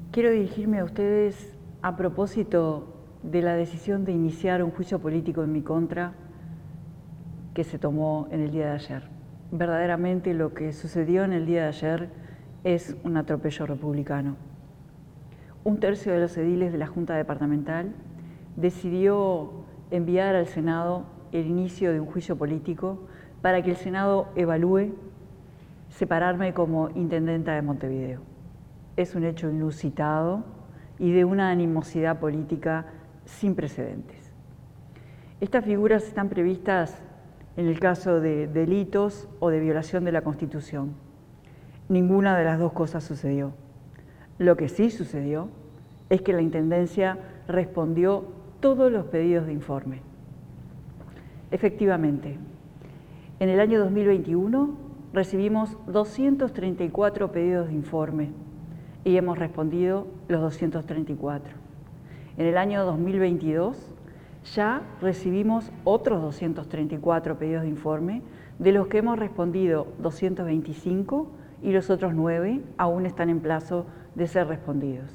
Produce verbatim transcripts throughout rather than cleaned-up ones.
Quiero dirigirme a ustedes a propósito de la decisión de iniciar un juicio político en mi contra que se tomó en el día de ayer. Verdaderamente lo que sucedió en el día de ayer es un atropello republicano. Un tercio de los ediles de la Junta Departamental decidió enviar al Senado el inicio de un juicio político para que el Senado evalúe separarme como intendenta de Montevideo. Es un hecho inusitado y de una animosidad política sin precedentes. Estas figuras están previstas en el caso de delitos o de violación de la Constitución. Ninguna de las dos cosas sucedió. Lo que sí sucedió es que la Intendencia respondió todos los pedidos de informe. Efectivamente, en el año dos mil veintiuno recibimos doscientos treinta y cuatro pedidos de informe y hemos respondido los doscientos treinta y cuatro. En el año dos mil veintidós ya recibimos otros doscientos treinta y cuatro pedidos de informe, de los que hemos respondido doscientos veinticinco y los otros nueve aún están en plazo de ser respondidos.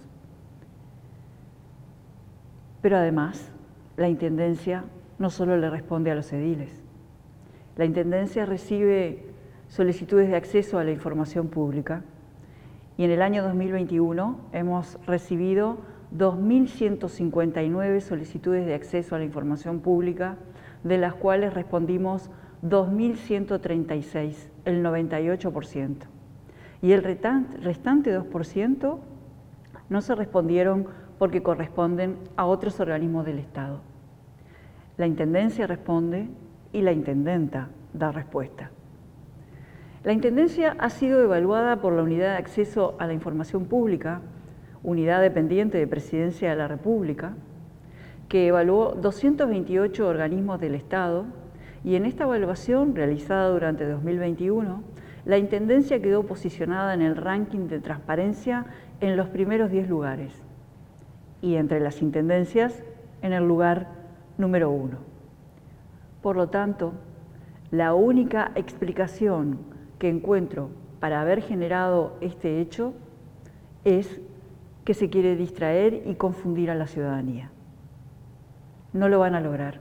Pero además, la Intendencia no solo le responde a los ediles. La Intendencia recibe solicitudes de acceso a la información pública y en el año dos mil veintiuno hemos recibido dos mil ciento cincuenta y nueve solicitudes de acceso a la información pública, de las cuales respondimos dos mil ciento treinta y seis, el noventa y ocho por ciento. Y el restante dos por ciento no se respondieron porque corresponden a otros organismos del Estado. La Intendencia responde y la Intendenta da respuesta. La Intendencia ha sido evaluada por la Unidad de Acceso a la Información Pública, unidad dependiente de Presidencia de la República, que evaluó doscientos veintiocho organismos del Estado, y en esta evaluación realizada durante dos mil veintiuno, la Intendencia quedó posicionada en el ranking de transparencia en los primeros diez lugares, y entre las intendencias en el lugar número uno. Por lo tanto, la única explicación que encuentro para haber generado este hecho es que se quiere distraer y confundir a la ciudadanía. No lo van a lograr.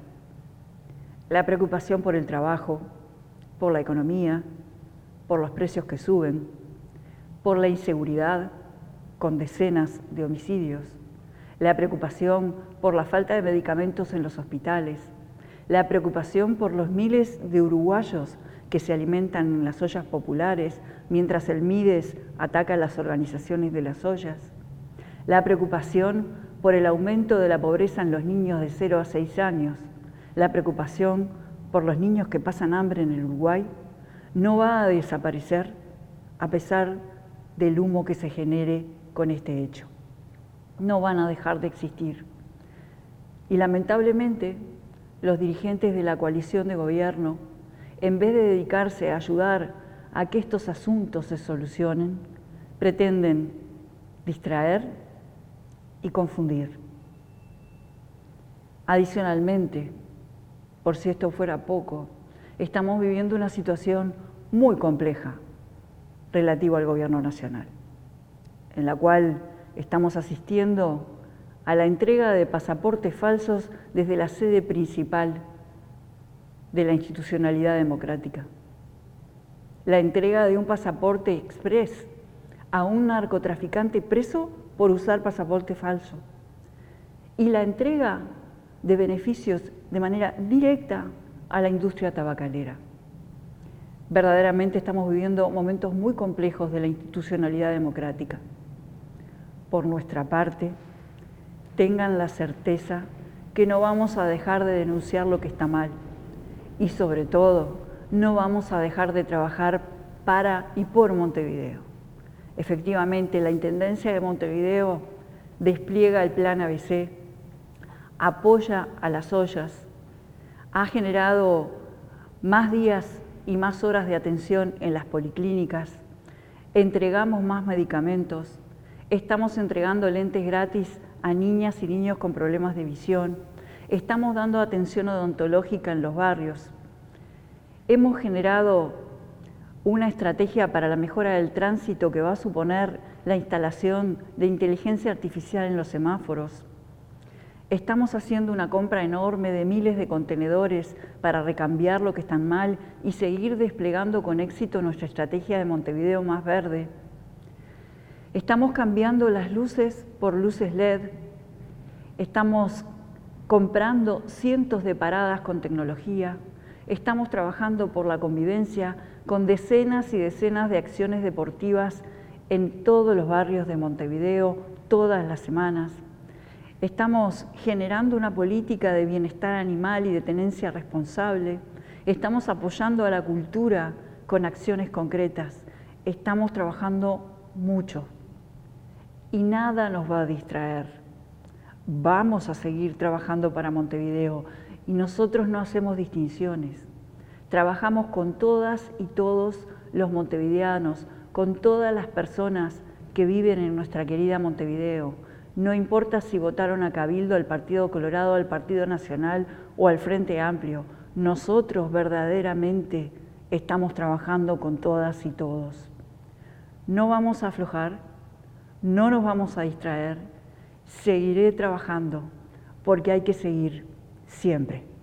La preocupación por el trabajo, por la economía, por los precios que suben, por la inseguridad con decenas de homicidios, la preocupación por la falta de medicamentos en los hospitales, la preocupación por los miles de uruguayos que se alimentan en las ollas populares mientras el Mides ataca a las organizaciones de las ollas, la preocupación por el aumento de la pobreza en los niños de cero a seis años, la preocupación por los niños que pasan hambre en el Uruguay, no va a desaparecer a pesar del humo que se genere con este hecho. No van a dejar de existir. Y lamentablemente, los dirigentes de la coalición de gobierno, en vez de dedicarse a ayudar a que estos asuntos se solucionen, pretenden distraer y confundir. Adicionalmente, por si esto fuera poco, estamos viviendo una situación muy compleja relativa al gobierno nacional, en la cual estamos asistiendo a la entrega de pasaportes falsos desde la sede principal de la institucionalidad democrática. La entrega de un pasaporte express a un narcotraficante preso por usar pasaporte falso. Y la entrega de beneficios de manera directa a la industria tabacalera. Verdaderamente estamos viviendo momentos muy complejos de la institucionalidad democrática. Por nuestra parte, tengan la certeza que no vamos a dejar de denunciar lo que está mal y sobre todo no vamos a dejar de trabajar para y por Montevideo. Efectivamente, la Intendencia de Montevideo despliega el plan A B C, apoya a las ollas, ha generado más días y más horas de atención en las policlínicas, entregamos más medicamentos, estamos entregando lentes gratis a niñas y niños con problemas de visión, estamos dando atención odontológica en los barrios. Hemos generado una estrategia para la mejora del tránsito que va a suponer la instalación de inteligencia artificial en los semáforos. Estamos haciendo una compra enorme de miles de contenedores para recambiar lo que está mal y seguir desplegando con éxito nuestra estrategia de Montevideo más verde. Estamos cambiando las luces por luces L E D. Estamos comprando cientos de paradas con tecnología. Estamos trabajando por la convivencia con decenas y decenas de acciones deportivas en todos los barrios de Montevideo, todas las semanas. Estamos generando una política de bienestar animal y de tenencia responsable. Estamos apoyando a la cultura con acciones concretas. Estamos trabajando mucho y nada nos va a distraer. Vamos a seguir trabajando para Montevideo y nosotros no hacemos distinciones. Trabajamos con todas y todos los montevideanos, con todas las personas que viven en nuestra querida Montevideo. No importa si votaron a Cabildo, al Partido Colorado, al Partido Nacional o al Frente Amplio. Nosotros verdaderamente estamos trabajando con todas y todos. No vamos a aflojar, no nos vamos a distraer. Seguiré trabajando porque hay que seguir siempre.